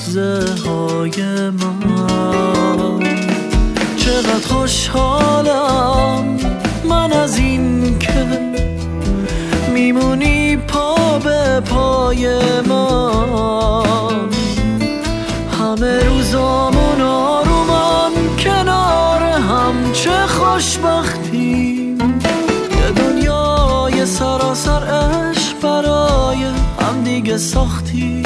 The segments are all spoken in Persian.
لحظه های من. چقدر خوشحالم من از این که میمونی پا به پای من. همه روزامون آرومن کنار هم، چه خوشبختیم. یه دنیای سراسر عشق برای هم دیگه ساختیم.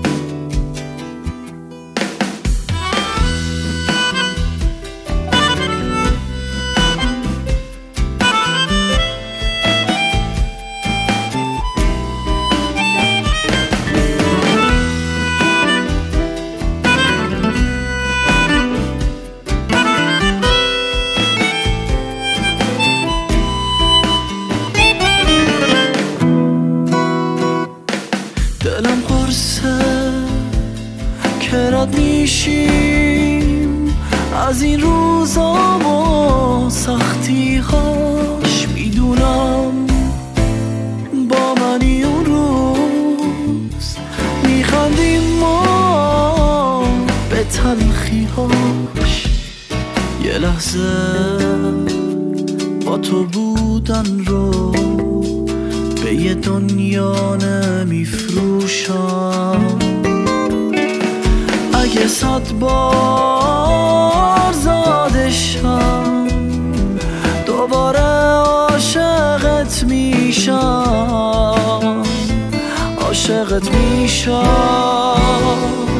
دلم قرصه که رد میشیم از این روزام و سختی هاش. میدونم با منی اون روز میخندیم ما به تلخی هاش. یه لحظه با تو بودن رو به یه دنیا نمیفروشم. اگه 100 بار زادشم دوباره عاشقت میشم، عاشقت میشم.